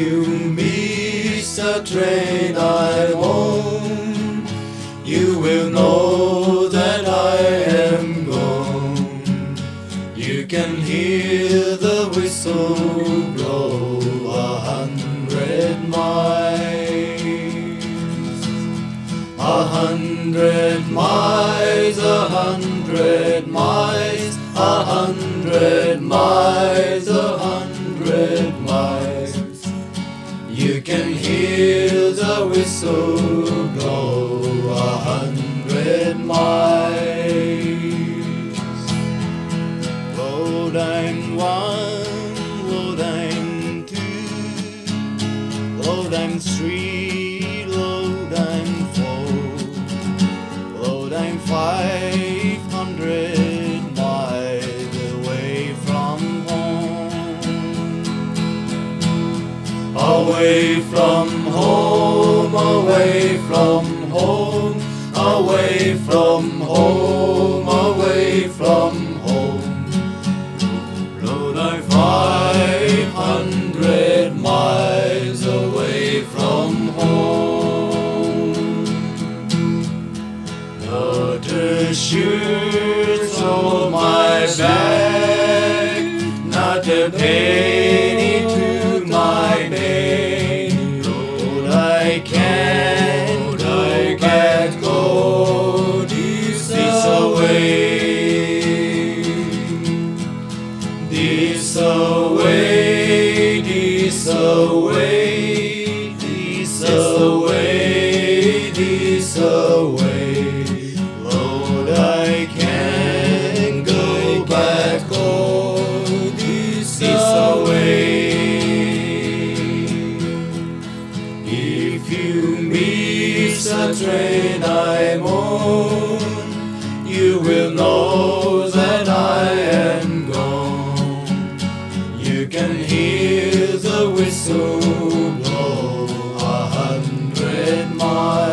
you miss the train I'm on, you will know that I am gone. You can hear the whistle blow 100 miles. 100 miles, 100 miles, 100 miles, 100 miles. You can hear the whistle blow 100 miles. Low line 1, low line 2, low line 3, low line 4, low line 500 miles away from home. Away from home, away from home, away from home, away from home. Low line 500 miles away from home. Not a shirt on my back, not a penny to my name. Lord, I can't go this away. This away, this away, this away, this away. Lord, I can't go back on this away. If you miss a train I'm on, you will know that I am gone. You can hear the whistle blow 100 miles.